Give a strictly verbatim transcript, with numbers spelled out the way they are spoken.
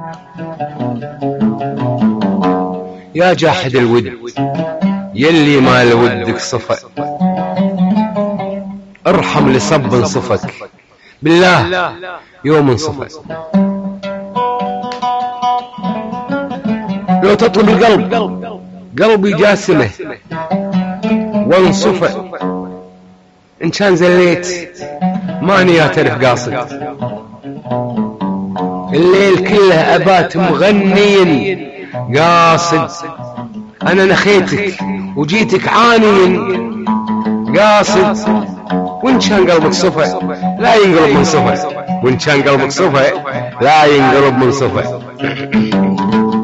يا جاحد الود يلي ما لودك صفا، ارحم لصب انصفك بالله يوم انصفا. لو تطلب القلب قلبي جاسمه وانصفا، إن كان زليت ماني أعترف قاصد، الليل كله أبات مغني قاصد. أنا نخيتك وجيتك عاني قاصد، وإن كان قلبك صفا لا ينقلب من صفا، وإن كان قلبك صفا لا ينقلب من صفا.